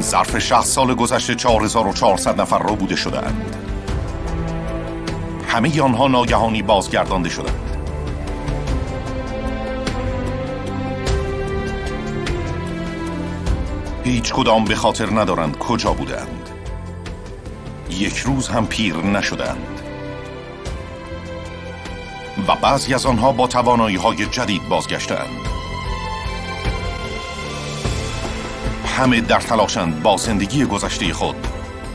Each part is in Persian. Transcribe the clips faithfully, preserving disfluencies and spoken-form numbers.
ظرف شصت سال گذشته چهار هزار و چهارصد نفر را بوده شدند. همه آنها ناگهانی بازگردانده شدند. هیچ کدام به خاطر ندارند کجا بودند. یک روز هم پیر نشدند. و بعضی از آنها با توانایی‌های جدید بازگشتند. همه در تلاشند با زندگی گذشته خود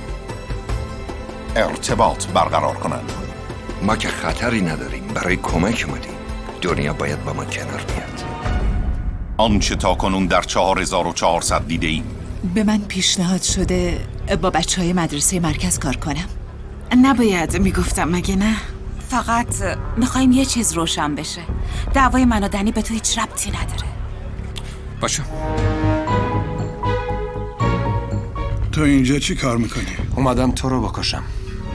ارتباط برقرار کنند. ما که خطری نداریم، برای کمک اومدیم. دنیا باید با ما کنار بیاد. آنچه تا کنون در چهار هزار و چهارصد دیده ایم. به من پیشنهاد شده با بچه های مدرسه مرکز کار کنم. نباید میگفتم مگه نه؟ فقط میخوایم یه چیز روشن بشه. دعوای من و دنی به تو هیچ ربطی نداره. باشه. تو اینجا چی کار میکنی؟ اومدم تو رو بکشم.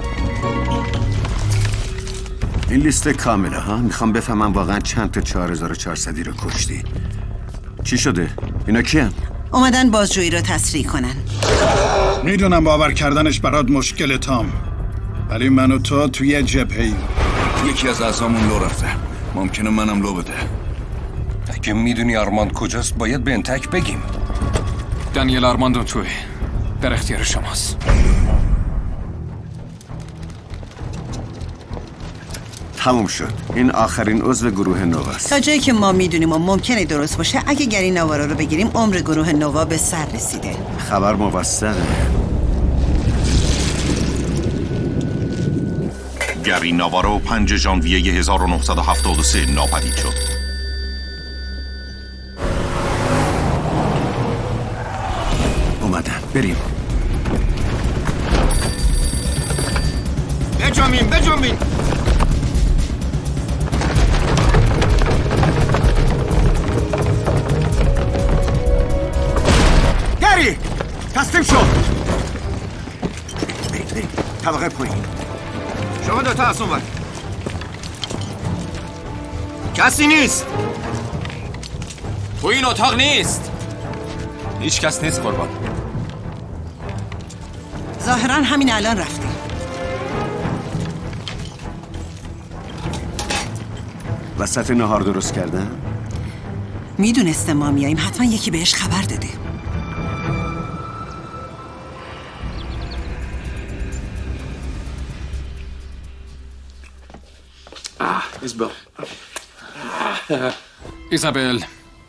این لیست کامله ها. میخوام بفهمم واقعا چند تا چهار هزار و چهارصدی رو کشتی. چی شده؟ اینا کیان؟ اومدن بازجویی رو تسریع کنن. میدونم باور کردنش برات مشکل تام، ولی من و تو توی جبهه‌ای. یکی از اعضامون لو رفته. ممکنه منم لو بده. اگه میدونی آرماند کجاست باید به انتک بگیم. دانیل آرماندو توی در اختیار شماست. تموم شد. این آخرین عضو گروه نواست. تا جایی که ما میدونیم و ممکنه درست باشه، اگه گری ناوارا رو بگیریم عمر گروه نوا به سر رسیده. خبر موثقه. گری ناوارو پنج ژانویه هزار و نهصد و هفتاد و سه ناپدید شد. اومدن. بریم. بجنبین بجنبین. گری تسلیم شو. بریم بریم. طبقه پایین. شما دوتا از اون ور. کسی نیست. تو این اتاق نیست. هیچ کس نیست قربان. ظاهراً همین الان رفته. وسط نهار درست کردن؟ میدونسته ما میاییم، حتما یکی بهش خبر داده. ایزابل ایزابل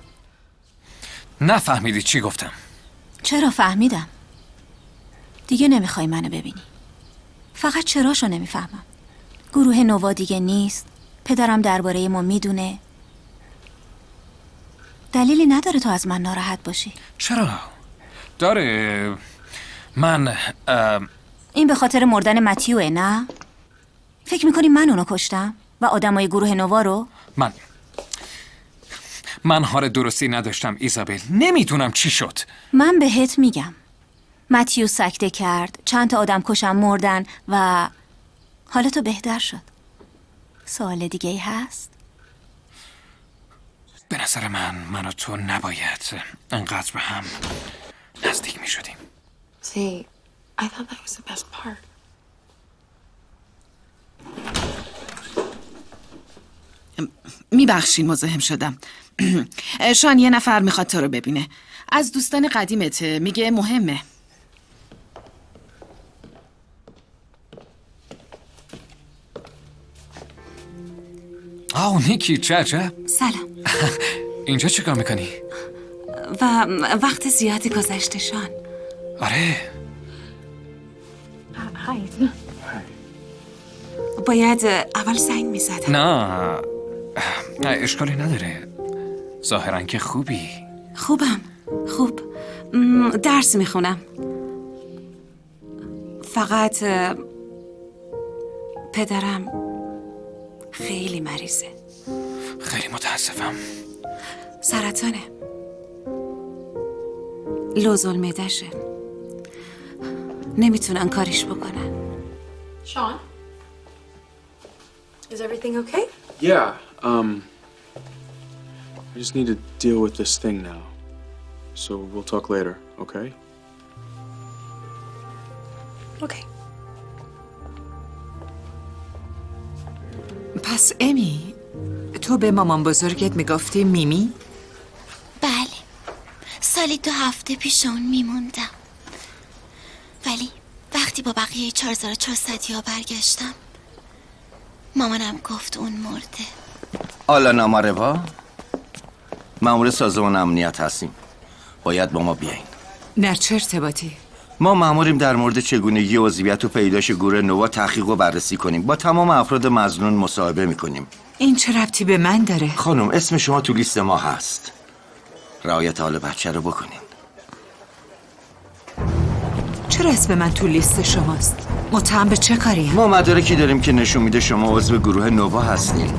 نفهمیدی چی گفتم؟ چرا فهمیدم؟ دیگه نمیخوای منو ببینی. فقط چراشو نمیفهمم. گروه نوا دیگه نیست. پدرم درباره ما میدونه. دلیلی نداره تو از من ناراحت باشی. چرا؟ داره. من اه... این به خاطر مردن متیوه نه؟ فکر میکنی من اونو کشتم؟ و آدمای گروه نوا رو؟ من من حال درستی نداشتم ایزابل. نمیدونم چی شد. من بهت میگم متیو سکته کرد، چند تا آدم کشم مردن و حالا تو بهتر شد. سوال دیگه ای هست؟ به نظر من من و تو نباید انقدر به هم نزدیک میشدیم. See, I thought that was the best part. میبخشین مزاحم شدم. شان یه نفر میخواد تو رو ببینه. از دوستان قدیمته، میگه مهمه. آه نیکی، چه عجب. سلام. اینجا چه کار میکنی؟ و وقت زیادی گذشته شان. آره. Hi. باید اول زنگ میزدم. نه نه اشکالی نداره. ظاهرا که خوبی. خوبم. خوب. درس میخونم. فقط پدرم خیلی مریضه. خیلی متاسفم. سرطانه. لوزال معده‌شه. نمیتونن کاریش بکنن. Sean? Is everything okay? Yeah, um... I just need to deal with this thing now. So we'll talk later, okay? Okay. پس امی تو به مامان بزرگت میگفتی میمی؟ بله، سالی دو هفته پیش اون میموندم، ولی وقتی با بقیه چهار هزار و چهارصد ها برگشتم مامانم گفت اون مرده. آلانا ماروا، مأمور سازمان امنیت هستیم. باید با ما بیاین. در چه ارتباطی؟ ما مأموریم در مورد چگونگی عضویت و پیدایش گروه نوا تحقیق و بررسی کنیم. با تمام افراد مظنون مصاحبه میکنیم. این چه ربطی به من داره؟ خانم، اسم شما تو لیست ما هست. رعایت حال بچه رو بکنین. چرا اسم من تو لیست شماست؟ متهم به چه کاریم؟ ما مدارکی داریم که نشون میده شما عضو گروه نوا هستین.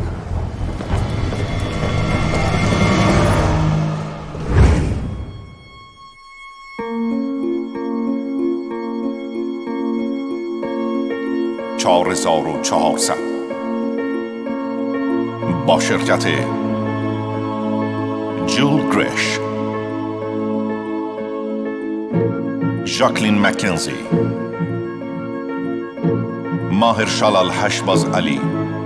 چهار هزار و چهارصد با شرکت جول گرش، ژاکلین مکنزی، ماهر شلال هشباز علی،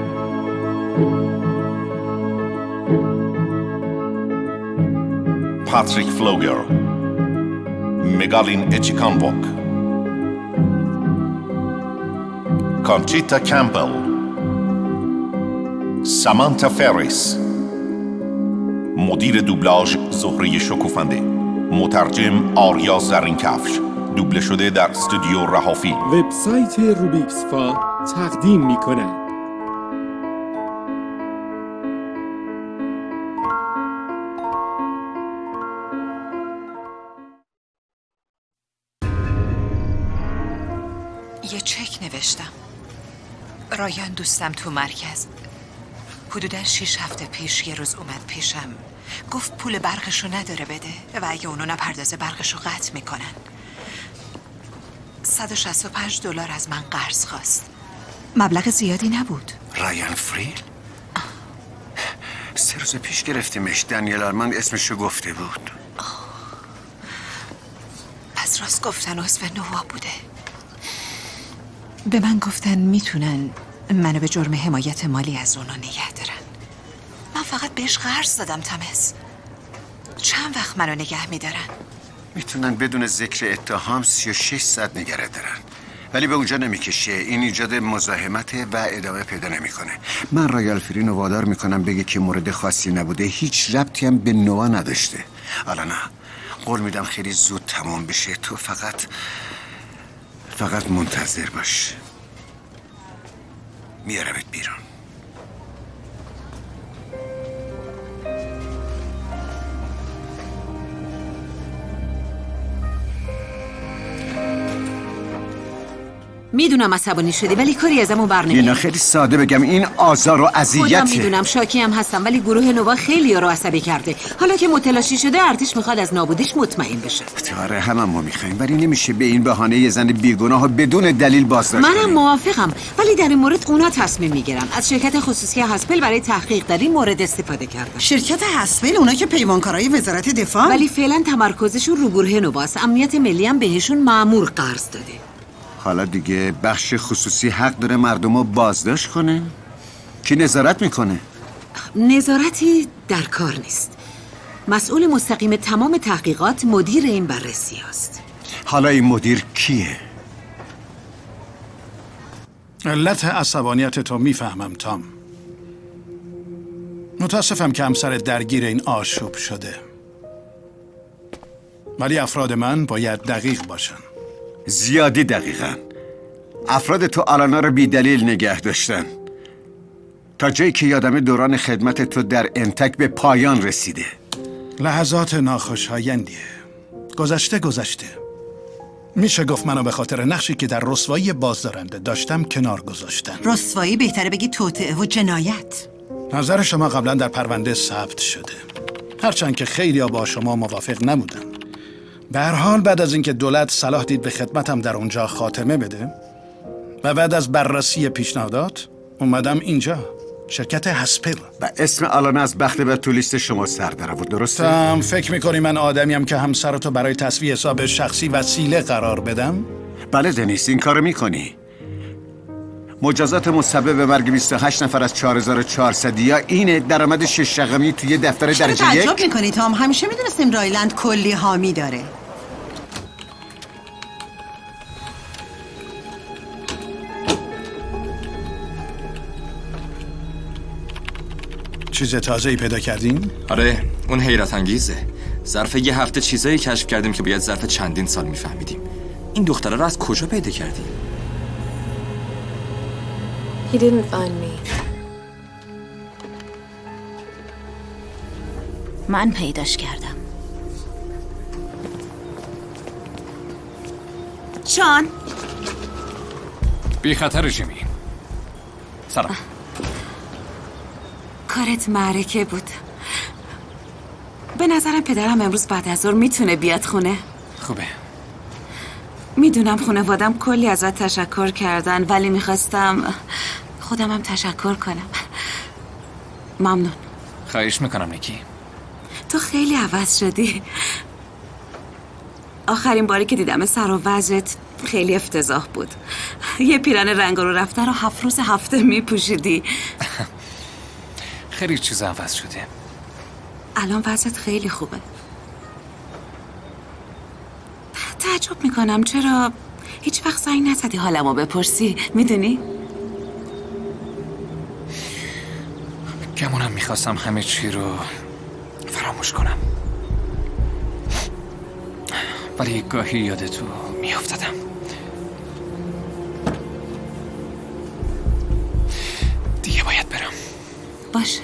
پاتریک فلوگر، مگالین اچیکانبوک، کانچیتا کمپل، سامانتا فریس، مدیر دوبلاژ زهره شکوفنده، مترجم آریا زرینکفش، دوبله شده در استودیو رهافیل. وبسایت روبیکسفا تقدیم می کند. یه چک نوشتم. رایان دوستم تو مرکز حدودا شیش هفته پیش یه روز اومد پیشم، گفت پول برقشو نداره بده و اگه اونو نپردازه برقشو قطع میکنن. صد و شصت و پنج دلار از من قرض خواست. مبلغ زیادی نبود. رایان فریل؟ سه روز پیش گرفتیمش. دنیل آرماند اسمشو گفته بود. پس راست گفتن عضو نوا بوده. به من گفتن میتونن منو به جرم حمایت مالی از اونا نگه دارن. من فقط بهش قرض دادم تمس. چند وقت منو نگه میدارن؟ میتونن بدون ذکر اتهام سی و شش ساعت نگه دارن، ولی به اونجا نمیکشه. این ایجاد مزاحمت و ادامه پیدا نمیکنه. من رایال فرین رو وادار میکنم بگه که مورد خاصی نبوده، هیچ ربطی هم به نوا نداشته. حالا نه، قول میدم خیلی زود تمام بشه. تو فقط فقط منتظر باش. میارمت بیرون. میدونم عصبانی شدی ولی کاری ازمون بر نمیاد. اینا خیلی ساده بگم، این آزار و اذیته. خودم میدونم، شاکی هم هستم، ولی گروه نوا خیلی رو عصبی کرده. حالا که متلاشی شده ارتش میخواد از نابودیش مطمئن بشه. آره همه ما میخوایم، ولی نمیشه به این بهانه یه زن بیگناه و بدون دلیل بازداشت منم کنیم. موافقم، ولی در این مورد اونا تصمیم میگیرن. از شرکت خصوصی هسپل برای تحقیق در این مورد استفاده کردن. شرکت هسپل اونا که پیمانکارای وزارت دفاع، ولی فعلا تمرکزشون رو گروه نواست. امنیت ملی هم بهشون مأمور قرض داده. حالا دیگه بخش خصوصی حق داره مردم رو بازداشت کنه؟ کی نظارت میکنه؟ نظارتی در کار نیست. مسئول مستقیم تمام تحقیقات مدیر این بررسی است. حالا این مدیر کیه؟ علت عصبانیت تو میفهمم تام. متاسفم که همسرت درگیر این آشوب شده، ولی افراد من باید دقیق باشن. زیادی دقیقاً. افراد تو آلانا رو بی دلیل نگه داشتن تا جایی که یادم دوران خدمت تو در انتک به پایان رسیده. لحظات ناخوشایندیه. گذشته گذشته. میشه گفت منو به خاطر نقشی که در رسوایی بازدارنده داشتم کنار گذاشتن. رسوایی بهتره بگی توطئه و جنایت. نظر شما قبلا در پرونده ثبت شده، هرچند که خیلی ها با شما موافق نبودن. به هر حال بعد از اینکه دولت صلاح دید به خدمتم در اونجا خاتمه بده و بعد از بررسی پیشنهادات اومدم اینجا، شرکت هسپل. و اسم آلانا از بخت به تو لیست شما سر در آورد، درسته؟ تام، فکر میکنی من آدمیم که همسرتو برای تسویه حساب شخصی وسیله قرار بدم؟ بله دنیس، این کارو میکنی. مجازات مسبب به مرگ بیست و هشت نفر از چهار هزار و چهارصد یا اینه درآمد شش رقمی توی دفتر چرا درجه یک؟ تعجب میکنی تام؟ همیشه میدونستیم رایلند کلی حامی داره. چیز تازه‌ای پیدا کردین؟ آره، اون حیرت انگیزه. ظرف یه هفته چیزایی کشف کردیم که باید ظرف چندین سال میفهمیدیم. این دختره رو از کجا پیدا کردیم؟ He didn't find me. من پیداش کردم. جان بی خطر جیمی. سلام. کارت معرکه بود. به نظرم پدرم امروز بعد از ظهر میتونه بیاد خونه. خوبه. میدونم خانوادم کلی ازت تشکر کردن، ولی میخواستم خودم هم تشکر کنم. ممنون. خواهش میکنم نیکی. تو خیلی عوض شدی. آخرین باری که دیدم سر و وضعت خیلی افتضاح بود. یه پیرن رنگ رو رفته رو هفت روز هفته میپوشیدی. خیلی چیز عوض شده. الان وضعت خیلی خوبه. تعجب میکنم چرا هیچ وقت زنگ نزدی حالمو بپرسی. میدونی؟ گمونم میخواستم همه چی رو فراموش کنم، ولی گاهی یادتو میافتادم. دیگه باید برم. باشه.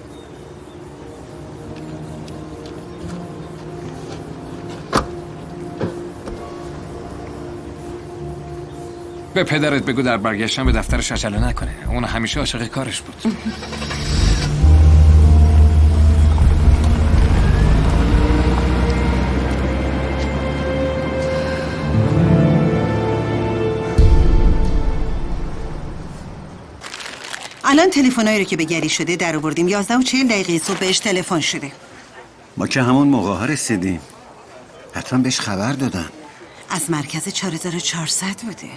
به پدرت بگو در برگشتن به دفترش عجله نکنه. اون همیشه عاشق کارش بود. الان تلفنایی رو که به گری شده در آوردیم. یازده و چهل دقیقه صبح بهش تلفن شده. ما که همون موقع ها رسیدیم. حتما بهش خبر دادن. از مرکز چهار هزار و چهارصد بوده.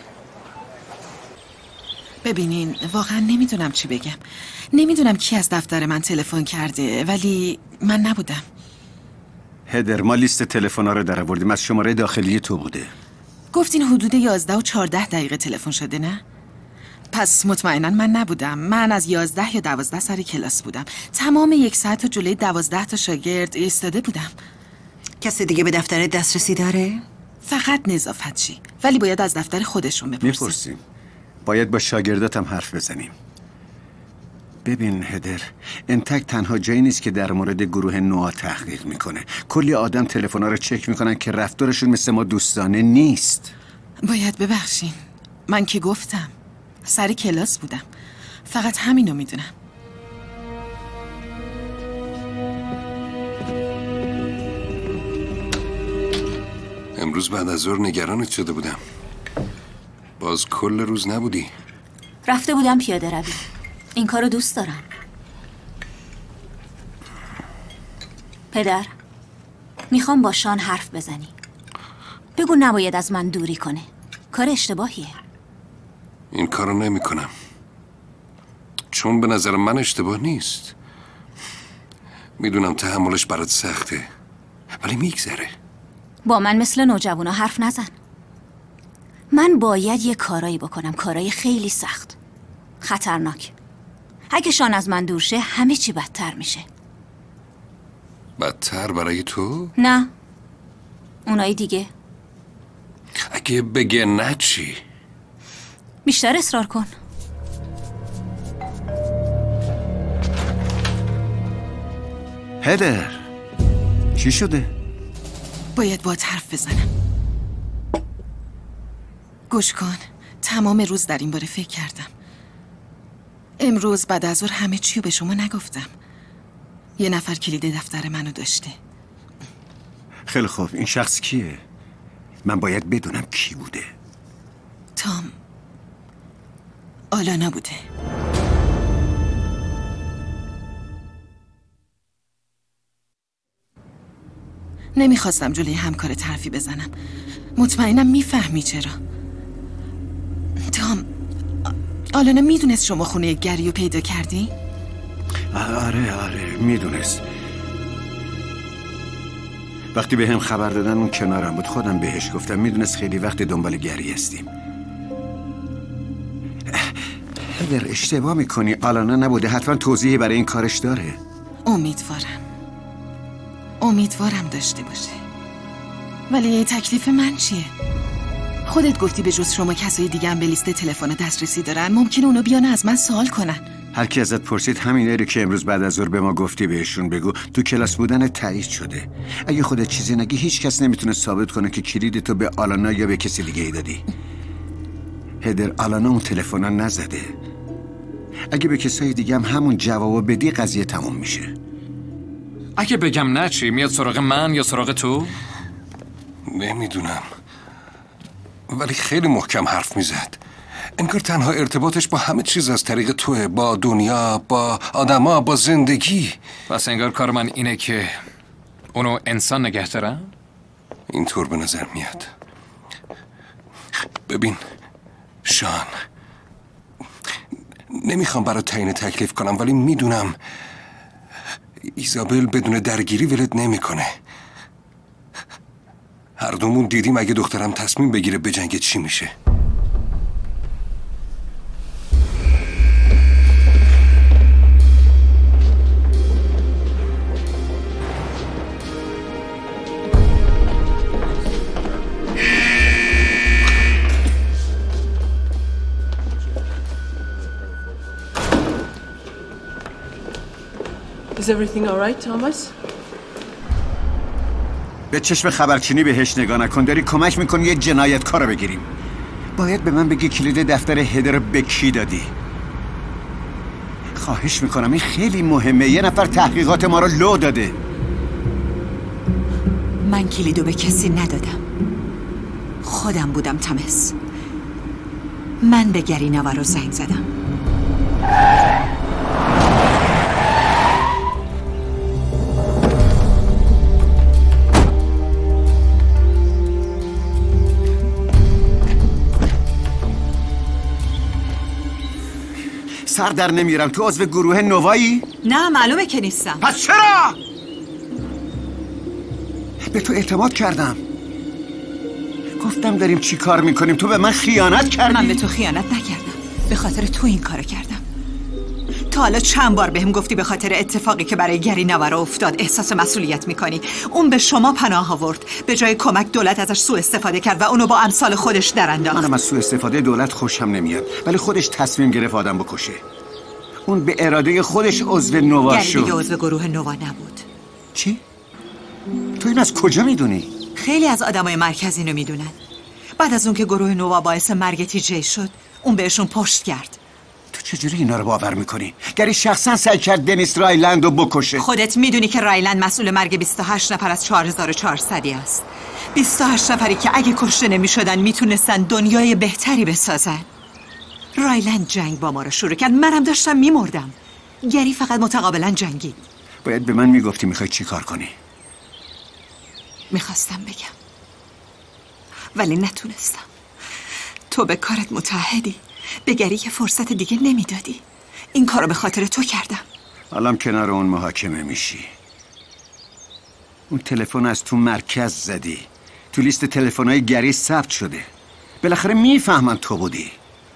ببینین واقعا نمیدونم چی بگم. نمیدونم کی از دفتر من تلفن کرده، ولی من نبودم. هدر، ما لیست تلفن‌ها رو در آوردیم. از شماره داخلی تو بوده. گفتین حدود یازده و چهارده دقیقه تلفن شده، نه؟ پس مطمئنا من نبودم. من از یازده یا دوازده سر کلاس بودم. تمام یک ساعت و جلوی دوازده تا شاگرد ایستاده بودم. کسی دیگه به دفتر دسترسی داره؟ فقط نظافتچی، ولی باید از دفتر خودشون بپرسیم. میپرسیم. باید با شاگرداتم حرف بزنیم. ببین هدر، انتک تنها جایی نیست که در مورد گروه نوآ تحقیق میکنه. کلی آدم تلفن‌ها رو چک میکنن که رفتارشون مثل ما دوستانه نیست. باید ببخشین. من که گفتم سر کلاس بودم. فقط همینو میدونم. امروز بعد از ظهر نگرانت شده بودم. باز کل روز نبودی. رفته بودم پیاده روی. این کارو دوست دارم. پدر، میخوام با شان حرف بزنی. بگو نباید از من دوری کنه. کار اشتباهیه. این کارو نمی کنم، چون به نظر من اشتباه نیست. میدونم تحملش برات سخته، ولی میگذره. با من مثل نوجوانا حرف نزن. من باید یه کارایی بکنم، کارایی خیلی سخت، خطرناک. اگه شان از من دور شه همه چی بدتر میشه. بدتر برای تو؟ نه، اونایی دیگه. اگه بگه نه چی؟ بیشتر اصرار کن. هدر، چی شده؟ باید باید حرف بزنم. گوش کن. تمام روز در این باره فکر کردم. امروز بعد از ظهر همه چیو به شما نگفتم. یه نفر کلید دفتر منو داشته. خیلی خوب، این شخص کیه؟ من باید بدونم کی بوده. تام. آلانا بوده. نمیخواستم جلوی همکار حرفی بزنم. مطمئنم میفهمی چرا. آلانا میدونست شما خونه گری رو پیدا کردی؟ آره آره میدونست. وقتی به هم خبر دادن اون کنارم بود، خودم بهش گفتم. میدونست خیلی وقت دنبال گری هستیم. اگر اشتباه میکنی آلانا نبوده، حتما توضیحی برای این کارش داره. امیدوارم امیدوارم داشته باشه. ولی تکلیف من چیه؟ خودت گفتی به جز شما کسای دیگه هم به لیست تلفن دسترسی دارن. ممکنه اونو بیان از من سوال کنن. هر کی ازت پرسید همینه رو که امروز بعد از ظهر به ما گفتی بهشون بگو. تو کلاس بودن تایید شده. اگه خودت چیزی نگی هیچ کس نمیتونه ثابت کنه که کلید تو به آلانا یا به کسی دیگه ای دادی. هدر، آلانا اون تلفن نزده. اگه به کسای دیگه هم همون جوابو بدی قضیه تموم میشه. اگه بگم نه چی؟ میاد سراغ من یا سراغ تو؟ نمیدونم، ولی خیلی محکم حرف میزد. انگار تنها ارتباطش با همه چیز از طریق توه، با دنیا، با آدما، با زندگی. پس انگار کار من اینه که اونو انسان نگه دارم؟ اینطور به نظر میاد. ببین شان، نمیخوام برای تعیین تکلیف کنم، ولی میدونم ایزابل بدون درگیری ولت نمیکنه. هر دومون دیدیم اگه دخترم تصمیم بگیره بجنگه چی میشه. Is everything all right, Thomas? به چشم خبرچینی بهش نگاه نکن. داری کمک میکنی یه جنایتکار رو بگیریم. باید به من بگی کلید دفتر هدر رو به کی دادی. خواهش میکنم، این خیلی مهمه. یه نفر تحقیقات ما رو لو داده. من کلیدو به کسی ندادم. خودم بودم تامس. من به گری ناورو زنگ زدم. سر در نمیرم. تو عضو گروه نوایی؟ نه معلومه که نیستم. پس چرا؟ به تو اعتماد کردم. گفتم داریم چی کار میکنیم، تو به من خیانت کردی. من به تو خیانت نکردم. به خاطر تو این کارو کردم. تا حالا چند بار بهم گفتی به خاطر اتفاقی که برای گری ناورو افتاد احساس مسئولیت میکنی. اون به شما پناه آورد. به جای کمک دولت ازش سوء استفاده کرد و اونو با امثال خودش درانداخت. منم از سوء استفاده دولت خوشم نمیاد، ولی خودش تصمیم گرفت آدم بکشه. اون به اراده خودش عضو نوا شد. گری دیگه عضو گروه نوا نبود. چی؟ تو این از کجا میدونی؟ خیلی از آدمای مرکزی اینو میدونن. بعد از اون که گروه نوا باعث مرگ تی جی شد، اون بهشون پشت کرد. تو چجوری اینا رو باور میکنی؟ گری شخصا سعی کرد دنیس رایلند رو بکشه. خودت میدونی که رایلند مسئول مرگ بیست و هشت نفر از چهار هزار و چهارصد است. بیست و هشت نفری که اگه کشته نمیشدن میتونستن دنیای بهتری بسازن. رایلند جنگ با ما رو شروع کرد. منم داشتم میمردم. گری فقط متقابلا جنگید. باید به من میگفتی میخوای چی کار کنی. میخواستم بگم ولی نتونستم. تو به کارت متعهدی. به گری یه فرصت دیگه نمیدادی. این کارو به خاطر تو کردم. حالا کنار اون محاکمه میشی. اون تلفن از تو مرکز زدی. تو لیست تلفن‌های گری ثبت شده. بالاخره میفهمن تو بودی.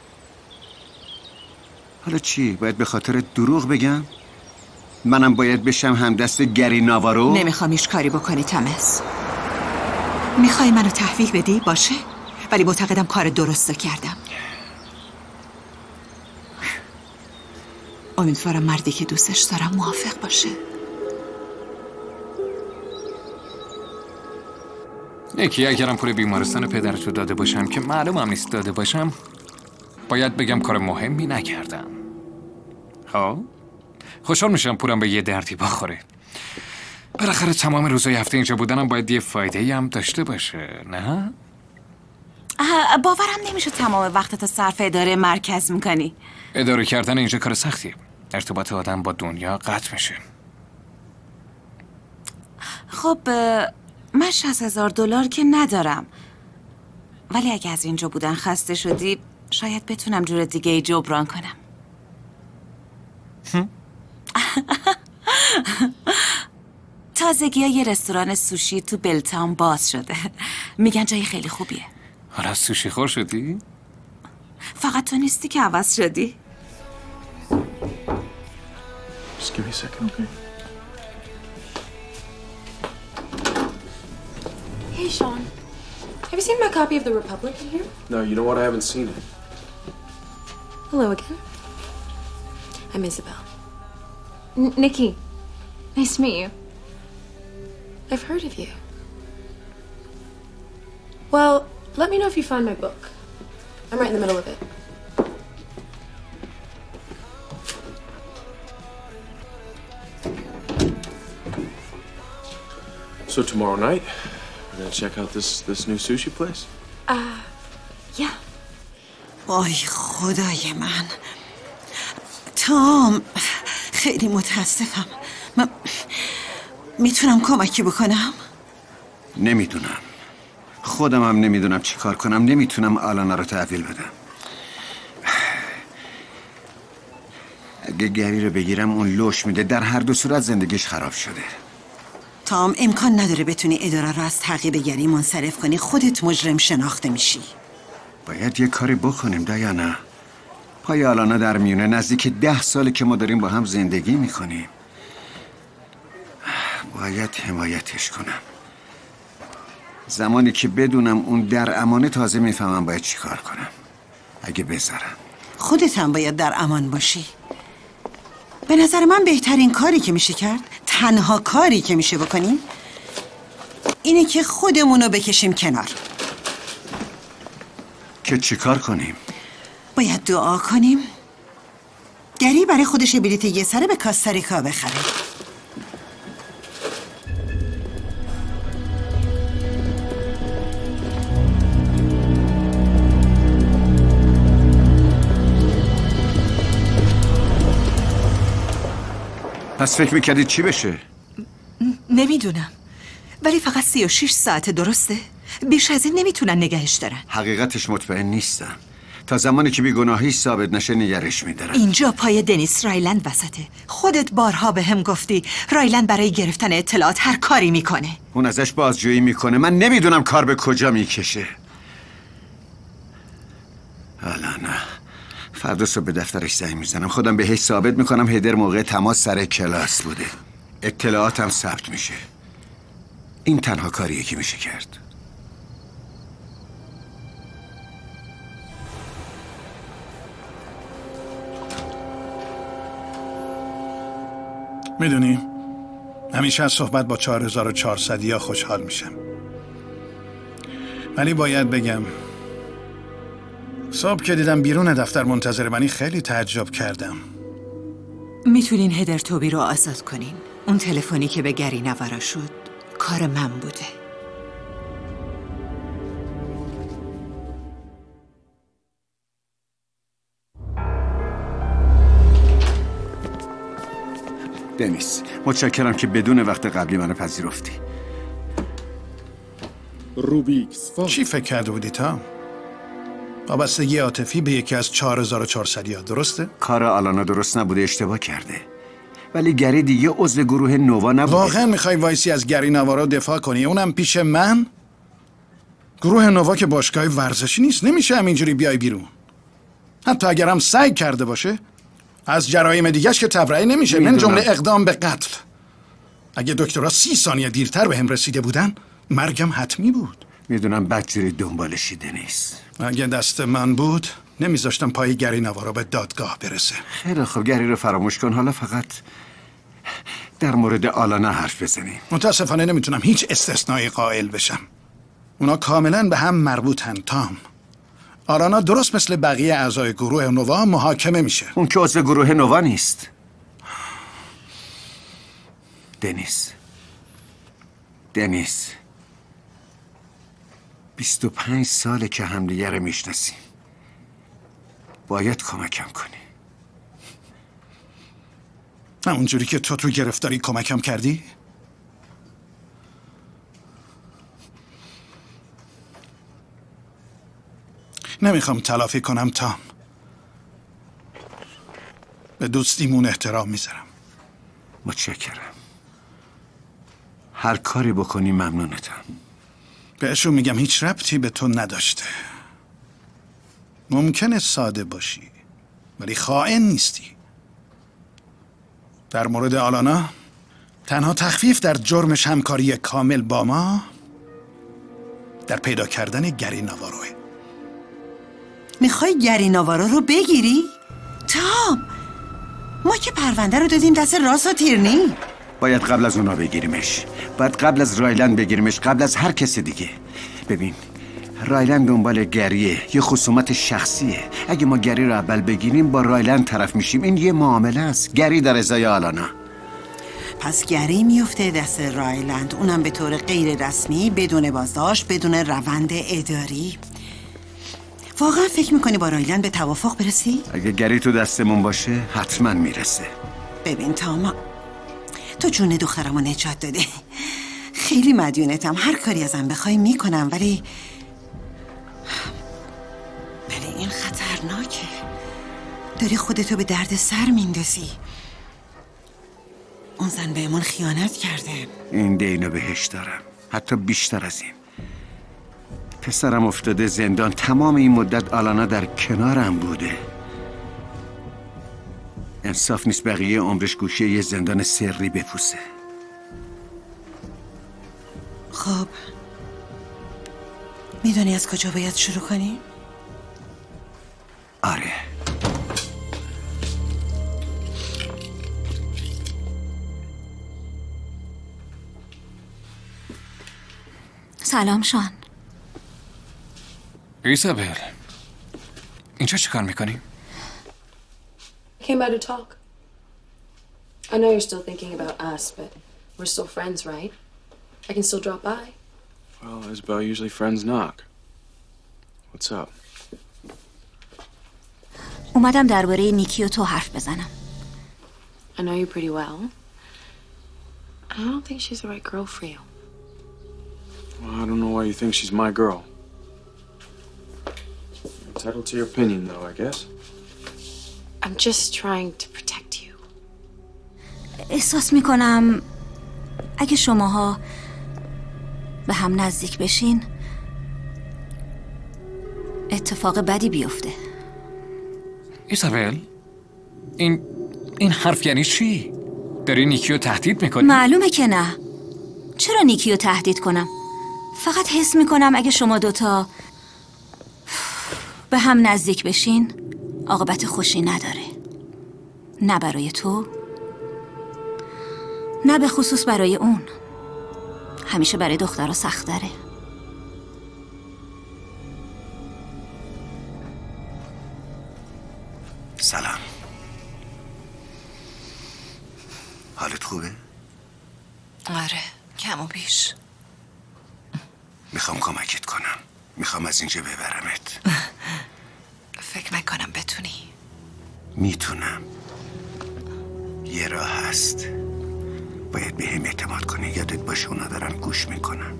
حالا چی؟ باید به خاطر دروغ بگم؟ منم باید بشم همدست گری ناوارو؟ نمیخوام هیچ کاری بکنی تامس. میخوای منو تحویل بدی؟ باشه، ولی معتقدم کار درست کردم. امیدوارم مردی که دوستش دارم موافق باشه. یکی اگرم پول بیمارستان پدرتو داده باشم که معلومم نیست داده باشم، باید بگم کار مهمی نکردم. ها؟ خوشحال میشم پولم به یه دردی بخوره. بالاخره تمام روزای هفته اینجا بودنم باید یه فایده‌ای هم داشته باشه، نه؟ باورم نمیشه تمام وقتت صرف اداره مرکز میکنی. اداره کردن اینجا کار سختیه. ارتباط آدم با دنیا قطع میشه. خب من شصت هزار دلار که ندارم، ولی اگه از اینجا بودن خسته شدی شاید بتونم جور دیگه ای جبران کنم. تازگی یه رستوران سوشی تو بلتاون باز شده. میگن جای خیلی خوبیه. حالا سوشی خور شدی؟ فقط تو نیستی که عوض شدی. Just give me a second, okay? Hey, Sean. Have you seen my copy of The Republic in here? No, you know what? I haven't seen it. Hello again. I'm Isabel. N- Nikki. Nice to meet you. I've heard of you. Well, let me know if you find my book. I'm right in the middle of it. So tomorrow night, we're gonna check out this this new sushi place? Uh, yeah. وای خدای من. تام، خیلی متاسفم. من میتونم کمکی بکنم؟ نمیدونم. خودم هم نمیدونم چی کار کنم. نمیتونم آلانا رو تحویل بدم. اگه گری رو بگیرم اون لوش میده. در هر دو صورت زندگیش خراب شده. تام، امکان نداره بتونی اداره رو از تعقیب گری منصرف کنی. خودت مجرم شناخته میشی. باید یه کاری بکنیم دایانا. پای آلانا در میونه. نزدیک ده ساله که ما داریم با هم زندگی میکنیم. باید حمایتش کنم. زمانی که بدونم اون در امانه تازه میفهمم باید چی کار کنم. اگه بذارم. خودت هم باید در امان باشی. به نظر من بهترین کاری که میشه کرد، تنها کاری که میشه بکنیم، اینه که خودمونو بکشیم کنار. که چی کار کنیم؟ باید دعا کنیم گری برای خودش بلیت یه سره به کاستاریکا بخره. پس فکر میکردید چی بشه؟ نمیدونم، ولی فقط سی و شیش ساعت، درسته؟ بیش از این نمیتونن نگهش دارن. حقیقتش مطمئن نیستم. تا زمانی که بیگناهی ثابت نشه نگرش میدارن. اینجا پای دنیس رایلند وسطه. خودت بارها به هم گفتی رایلند برای گرفتن اطلاعات هر کاری میکنه. اون ازش بازجویی میکنه. من نمیدونم کار به کجا میکشه. حالا نه. فردا صبح به دفترش زنگ میزنم. خودم بهش ثابت میکنم هیدر موقع تماس سر کلاس بوده. اطلاعاتم ثبت میشه. این تنها کاریه که میشه کرد. میدونی همیشه از صحبت با چهار هزار و چهارصد یا خوشحال میشم، ولی باید بگم صبح که دیدم بیرون دفتر منتظر منی خیلی تعجب کردم. میتونین هدر توبی رو آزاد کنین. اون تلفنی که به گری نوارا شد کار من بوده. دنیس، متشکرم که بدون وقت قبلی منو پذیرفتی. روبیکس فا چی فکر کرده بودی تا؟ وابستگی عاطفی به یکی از چهار هزار و چهارصد یا درسته؟ کار آلانا درست نبوده، اشتباه کرده. ولی گری دیگه عضو گروه نووا نبوده. واقعا میخوای وایسی از گری نوارا دفاع کنی؟ اونم پیش من؟ گروه نووا که باشگاه ورزشی نیست، نمیشه همینجوری بیای بیرون. حتی اگرم سعی کرده باشه از جرایم دیگهش که تبرئه نمیشه، من جمله اقدام به قتل. اگه دکترها سی ثانیه دیرتر به هم رسیده بودن مرگم حتمی بود. میدونم بدجوری دنبالشی دنیس. اگه دست من بود نمیذاشتم پای گری نوارا به دادگاه برسه. خیلی خوب، گری رو فراموش کن. حالا فقط در مورد آلانا حرف بزنیم. متاسفانه نمیتونم هیچ استثنایی قائل بشم. اونا کاملا به هم مربوطن تام. آلانا درست مثل بقیه اعضای گروه نووا محاکمه میشه. اون که عضو گروه نووا نیست. دنیس دنیس بیست و پنج ساله که همدیگه رو میشناسیم. باید کمکم کنی. نه اونجوری که تو تو گرفتاری کمکم کردی؟ نمیخوام تلافی کنم تام. به دوستیمون احترام میذارم. متشکرم. هر کاری بکنی ممنونتم. بهشون میگم هیچ ربطی به تو نداشته. ممکنه ساده باشی ولی خائن نیستی. در مورد آلانا تنها تخفیف در جرمش همکاری کامل با ما در پیدا کردن گری ناواروه. میخوای گری ناوارو رو بگیری؟ تام، ما که پرونده رو دادیم دست راست و تیرنی. باید قبل از اونا بگیریمش. باید قبل از رایلند بگیریمش، قبل از هر کس دیگه. ببین، رایلند دنبال گریه، یه خصومت شخصیه. اگه ما گری رو اول بگیریم با رایلند طرف میشیم. این یه معامله است. گری در ازای آلانا. پس گری میفته دست رایلند، اونم به طور غیر رسمی، بدون بازداشت، بدون روند اداری. واقعا فکر میکنی با رایلند به توافق برسی؟ اگه گری تو دستمون باشه حتما میرسه. ببین تاما، تو جون دخترمو نجات دادی. خیلی مدیونتم. هر کاری ازم بخوای میکنم، ولی ولی این خطرناکه. داری خودتو به درد سر میندازی. اون زن بهمون خیانت کرده. این دینو بهش دارم، حتی بیشتر از این. پسرم افتاده زندان، تمام این مدت آلانا در کنارم بوده. انصاف نیست بقیه عمرش گوشه یه زندان سری بپوسه. خب میدونی از کجا باید شروع کنیم؟ آره. سلام شان. ایزابل، اینجا چی کار میکنی؟ I came by to talk. I know you're still thinking about us, but we're still friends, right? I can still drop by. Well, Isabel, usually friends knock. What's up? اومدم درباره نیکی و تو حرف بزنم. I know you pretty well. I don't think she's the right girl for you. Well, I don't know why you think she's my girl. You're entitled to your opinion, though, I guess. I'm just trying to protect you. احساس میکنم اگه شماها به هم نزدیک بشین اتفاق بدی بیفته. ایزابل، این این حرف یعنی چی؟ داری نیکی رو تهدید میکنی؟ معلومه که نه. چرا نیکی رو تهدید کنم؟ فقط حس میکنم اگه شما دوتا به هم نزدیک بشین عاقبت خوشی نداره. نه برای تو، نه به خصوص برای اون. همیشه برای دخترها سخت داره. سلام. حالت خوبه؟ آره، کم و بیش. میخوام کمکت کنم. میخوام از اینجا ببرمت. فکر نکنم بتونی. میتونم. یه راه هست. باید به هم اعتماد کنی. یادت باشه اونا دارن گوش میکنن.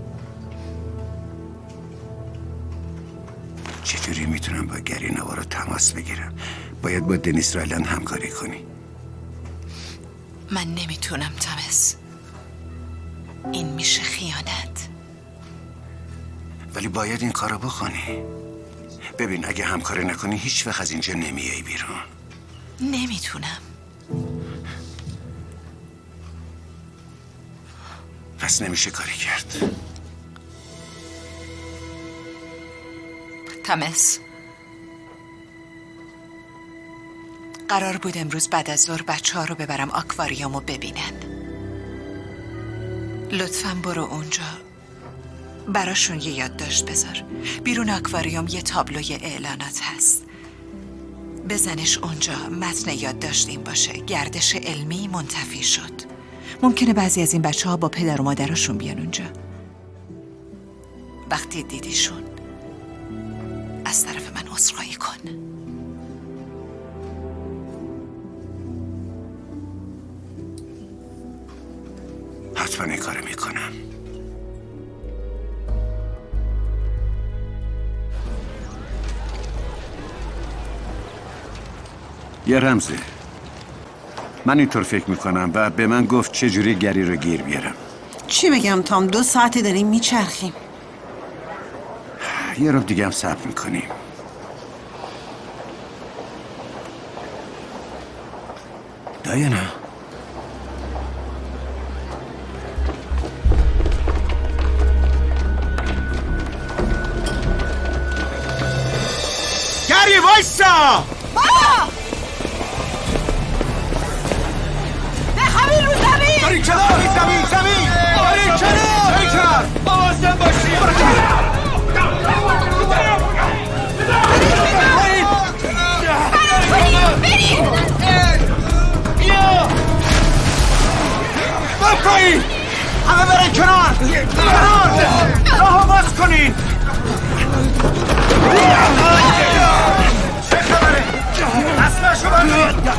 چجوری میتونم با گری نوارو تماس بگیرم؟ باید با دنیس رایلند همکاری کنی. من نمیتونم تمس. این میشه خیانت. ولی باید این کارو بکنی. ببین اگه همکاری نکنی هیچ وقت از اینجا نمیای بیرون. نمیتونم. پس نمیشه کاری کرد. تمس، قرار بود امروز بعد از ظهر بچه ها رو ببرم آکواریومو ببینن. لطفاً برو اونجا، براشون یه یادداشت بذار. بیرون آکواریوم یه تابلوی اعلانات هست. بزنش اونجا. متن یادداشت این باشه: گردش علمی منتفی شد. ممکنه بعضی از این بچه ها با پدر و مادرشون بیان اونجا. وقتی دیدیشون از طرف من عذرخواهی کن. حتما این کارو میکنم. یه رمزه. من اینطور فکر میکنم و به من گفت چجوری گری رو گیر بیارم. چی بگم تام؟ دو ساعته داریم میچرخیم. یه رو دیگه هم صبر میکنیم. دایانا گری وایسا! بابا! بخوابین رو زمین! داری کنار! زمین! زمین! داری کنار! داری کنار! آوازن باشی! برید! پایین! همه برن کنار! کنار! راهو باز کنین! چه خبره؟ اسمشو بردید!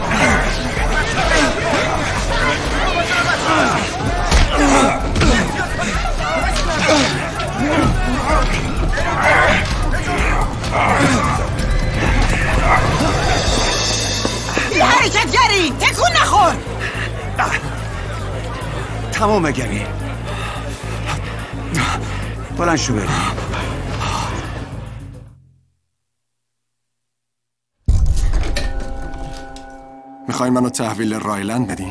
بی حرکت گری! تکون نخور! تمام گری. بلند شو بریم. میخواین منو تحویل رایلند بدین؟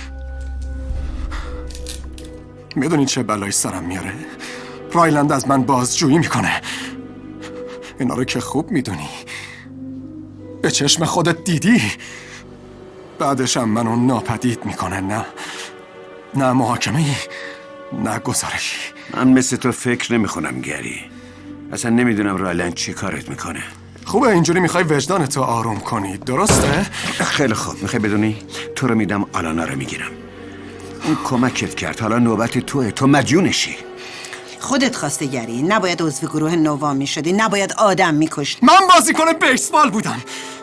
میدونین چه بلایی سرم میاره؟ رایلند از من بازجویی میکنه. اینا رو که خوب میدونی. به چشم خودت دیدی. بعدش هم منو ناپدید میکنه. نه نه محاکمه ای، نه گزارشی. من مثل تو فکر نمیخونم گری. اصلا نمیدونم رایلند چی کارت میکنه. خوبه اینجوری میخوای وجدانتو آروم کنی، درسته؟ خیلی خوب. میخوای بدونی؟ تو رو میدم، آلانا رو میگیرم. اون کمکت کرد، حالا نوبت توه. تو مدیونشی. خودت خواسته گری. نباید عضو گروه نووا میشدی، نباید آدم میکشتی. من بازیکن بیسبال بودم.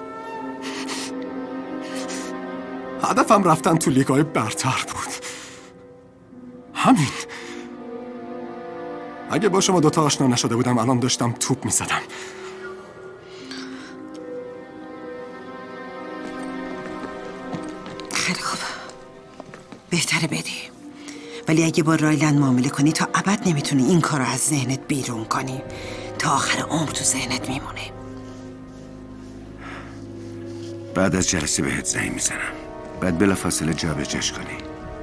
هدفم رفتن تو لیگای برتر بود. همین. اگه با شما دوتا آشنا نشده بودم الان داشتم توپ میزدم. خیلی خوب. بهتره بدی. ولی اگه با رایلند معامله کنی تا ابد نمیتونی این کار رو از ذهنت بیرون کنی. تا آخر عمر تو ذهنت میمونه. بعد از جلسه بهت زنگ میزنم. بعد بلافاصله جابجاش کنی.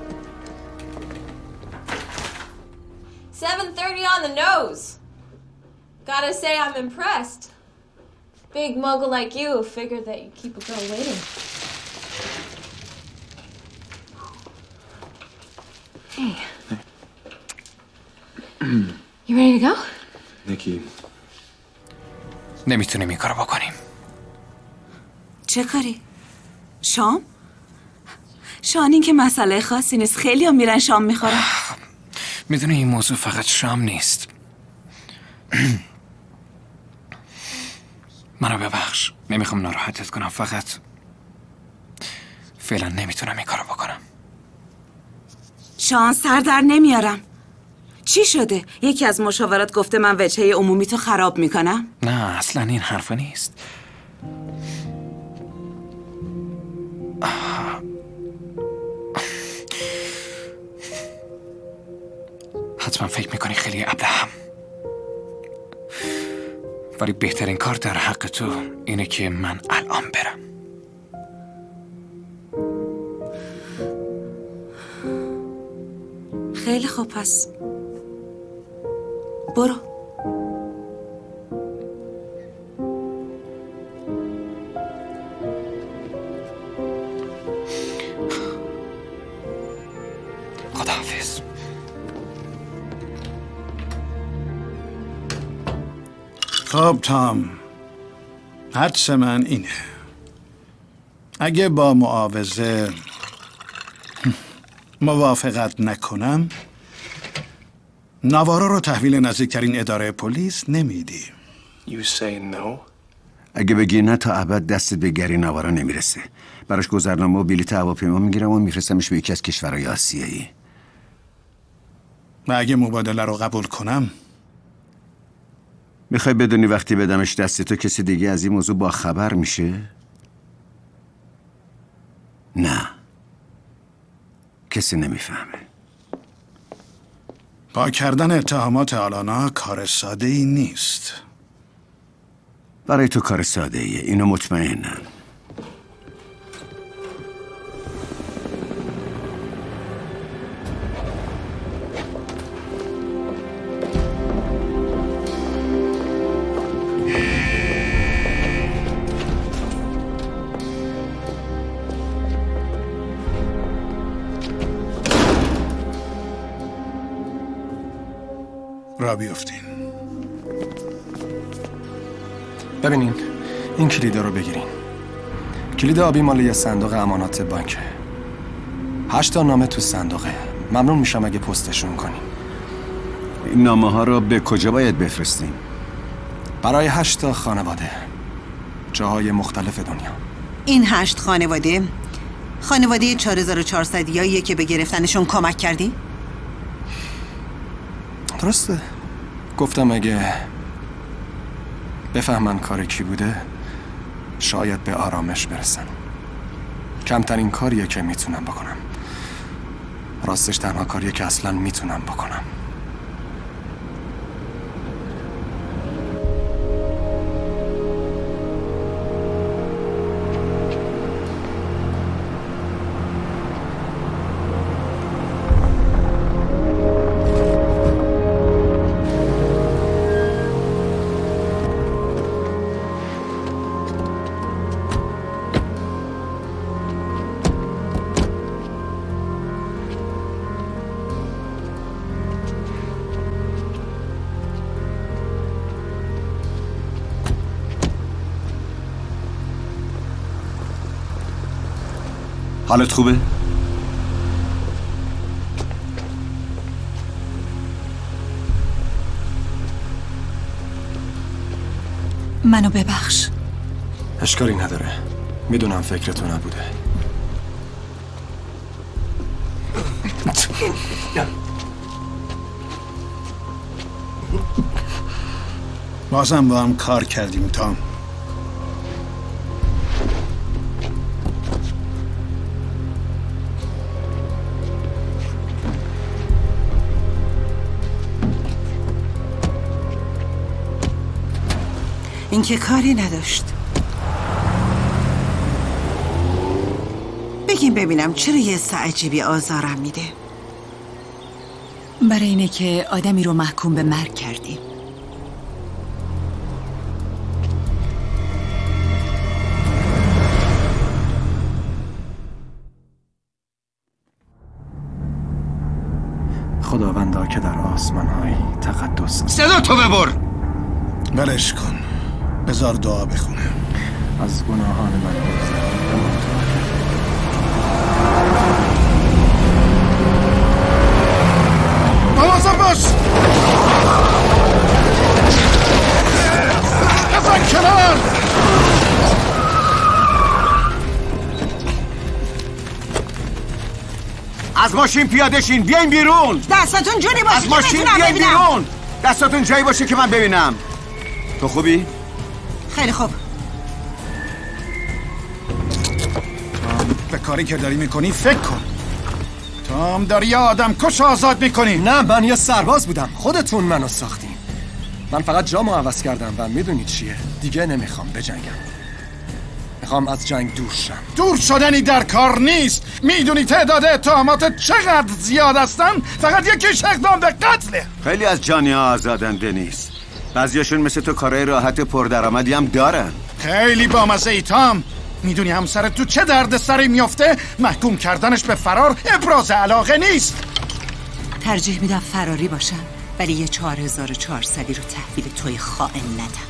seven thirty on the nose. Gotta say I'm impressed. Big mogul like you figured that you keep a girl waiting. Hey. You ready to go? Nikki. نمیتونیم این کارو بکنیم. چه کاری؟ شام؟ شان این که مسئله خاصی نیست. خیلی هم میرن شام میخورن. میدونی این موضوع فقط شام نیست. منو ببخش. نمیخوام ناراحتت کنم، فقط فعلا نمیتونم این کارو بکنم. شان سر در نمیارم. چی شده؟ یکی از مشاورات گفته من وجهه عمومی تو خراب میکنم؟ نه اصلا این حرفا نیست. حتما فکر میکنی خیلی ابلهم، ولی بهترین کار در حق تو اینه که من الان برم. خیلی خوب، پس برو. خداحافظ. خب تام، حدس من اینه اگه با معاوضه موافقت نکنم ناوارو رو تحویل نزدیکترین اداره پلیس نمیدی. You say no? اگه بگی نه تا ابد دستت به گری ناوارا نمیرسه. براش گذرنامه و بلیط هواپیما میگیرم و میفرستمش به یکی از کشورهای آسیایی. و اگه مبادله رو قبول کنم؟ میخوای بدونی وقتی بدمش دست تو کسی دیگه از این موضوع با خبر میشه؟ نه، کسی نمیفهمه. با کردن اتهامات آلانا کار ساده ای نیست. برای تو کار ساده ایه، اینو مطمئنم. را بیفتین. ببینین، این کلیدا رو بگیرین. کلید آبی مال یه صندوق امانات بانکه. هشت تا نامه تو صندوقه. ممنون میشم اگه پستشون کنین. این نامه ها رو به کجا باید بفرستیم؟ برای هشت تا خانواده. جاهای مختلف دنیا. این هشت خانواده خانواده چهار هزار و چهارصد یاییه که به گرفتنشون کمک کردی؟ درسته. گفتم اگه بفهمن کار کی بوده شاید به آرامش برسن. کمترین کاریه که میتونم بکنم. راستش تنها کاریه که اصلا میتونم بکنم. حالت خوبه؟ منو ببخش. اشکالی نداره. میدونم فکر تو نبوده. بازم با هم کار کردیم تام. این که کاری نداشت. بگیم ببینم چرا یه حس عجیبی آزارم میده؟ برای اینه که آدمی رو محکوم به مرگ کردی. خداوندا که در آسمان‌های تقدس. صدا تو ببر. ولش کن. بذار دعا بخونه. از گناهان من بگذر. مواظب باش. بزن کنار. از ماشین پیاده شین. بیاین بیرون. دستاتون جوری باشه از ماشین بیاین بیرون. دستاتون جایی باشه که من ببینم. تو خوبی؟ خیلی خوب. به کاری که داری میکنی فکر کن. تام داری یه آدم کش آزاد میکنی. نه، من یه سرباز بودم. خودتون منو ساختین. من فقط جامو عوض کردم و میدونی چیه؟ دیگه نمیخوام بجنگم. میخوام از جنگ دور شم. دور شدنی در کار نیست. میدونی تعداد اتهامات چقدر زیاد هستن؟ فقط یکیش اقدام به قتله. خیلی از جانی ها آزادنده نیست. بعضیاشون مثل تو کارهای راحت پردرآمدی هم دارن. خیلی بامزه ای تام. میدونی همسرت تو چه درد سری میفته؟ محکوم کردنش به فرار ابراز علاقه نیست. ترجیح میدم فراری باشم ولی یه چهار هزار و چهارصدی رو تحویل توی خائن ندم.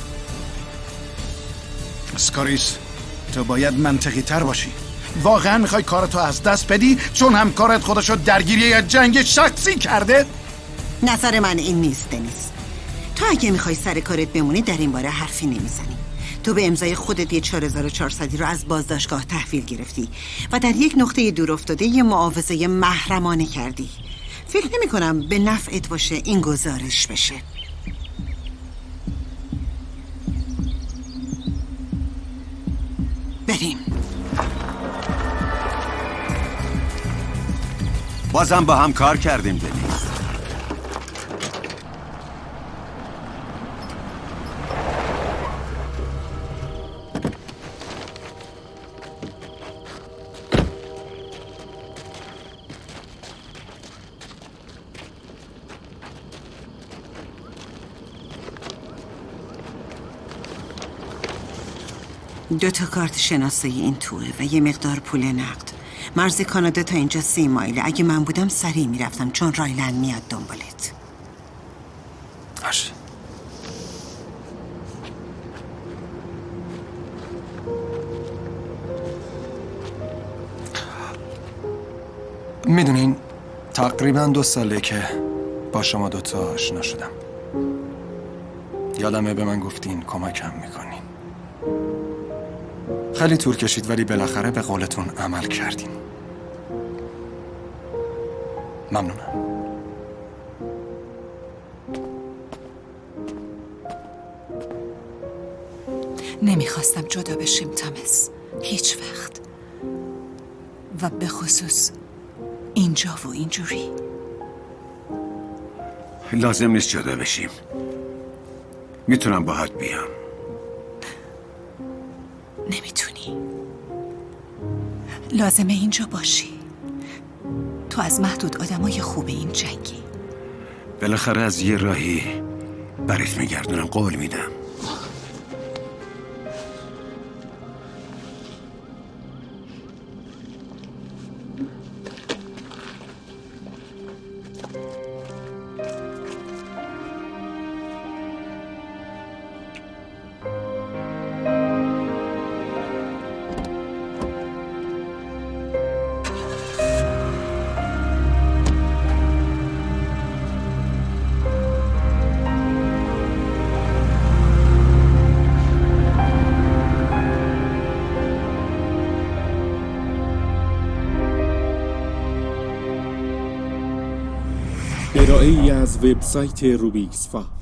اسکاریس، تو باید منطقی تر باشی. واقعا میخوای کارتو از دست بدی چون همکارت خودشو درگیری یه جنگ شخصی کرده؟ نظر من این نیست دنیس. تو اگه میخوای سر کارت بمونی در این باره حرفی نمیزنی. تو به امضای خودت یه چهار هزار و چهارصدی رو از بازداشتگاه تحویل گرفتی و در یک نقطه دور افتاده یه معاوضه محرمانه کردی. فکر نمی کنم به نفعت باشه این گزارش بشه. بریم. بازم با هم کار کردیم دنیز. دو تا کارت شناسایی این توه و یه مقدار پول نقد. مرز کانادا تا اینجا سی مایله. اگه من بودم سریع میرفتم چون رایلند میاد دنبالت. باشه. میدونین تقریبا دو ساله که با شما دوتا آشنا شدم. یادمه به من گفتین کمکم میکنین. خیلی طول کشید ولی بالاخره به قولتون عمل کردین. ممنونم. نمیخواستم جدا بشیم تامس، هیچ وقت، و به خصوص اینجا و اینجوری. لازم نیست جدا بشیم. میتونم باهات بیام. نمیتونی. لازمه اینجا باشی. تو از محدود آدمای خوب این جنگی. بالاخره از یه راهی برات میگردونم، قول میدم. ارائه‌ای از وبسایت روبیکس فا.